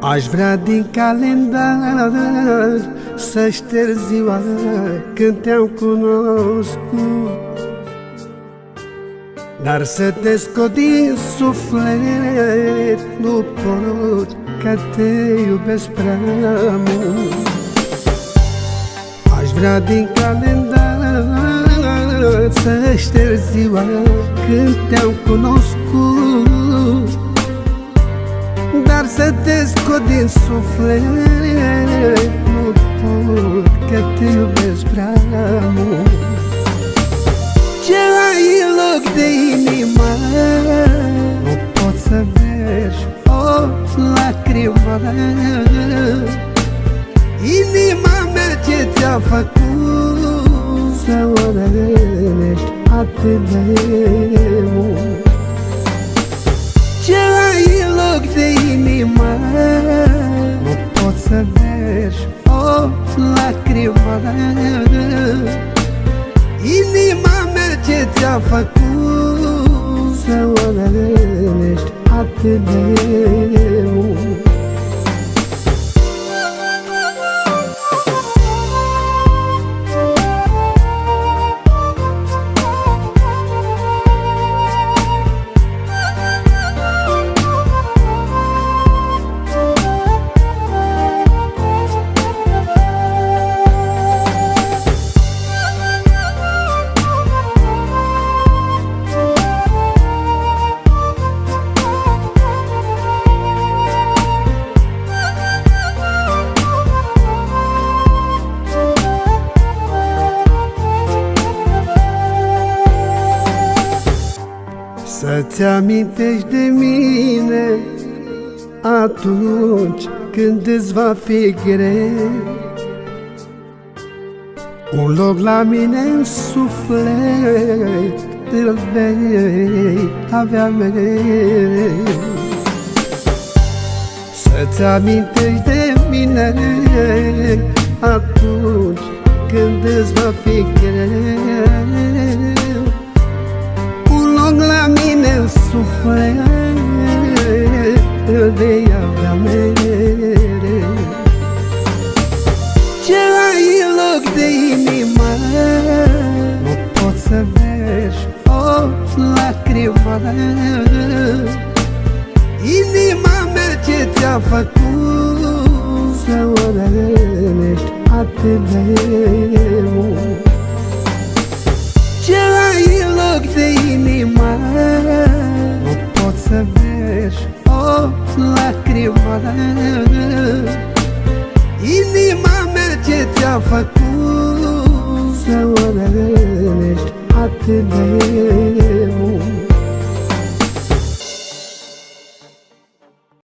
Aș vrea din calendar să șterg ziua când te-am cunoscut, dar să te scot din suflet nu pot, că te iubesc prea mult. Aș vrea din calendar să șterg ziua când te-am cunoscut, dar să te scot din suflet nu pot, că te iubesc prea mult. Ce ai în loc de inimă nu poți să vezi o lacrimă. Inima mea ce ți-a făcut să o rănești atât de mult. Ce ai în loc de inimă nu poți să vezi o lacrimă. Inima mea ce ți-a făcut să o rănești atât de mult. Să-ți amintești de mine atunci când îți va fi greu, un loc la mine în suflet îl vei avea mereu. Să-ți amintești de mine atunci când îți va fi greu, la mine în suflet îl vei avea mereu. Ce ai în loc de inimă nu poți să vezi o lacrimă. Inima mea ce ți-a făcut să o rănești atât de mult. Ce ai în loc de inimă nu poți să vezi o lacrimă. Inima mea ce ți-a făcut să o rănești atât de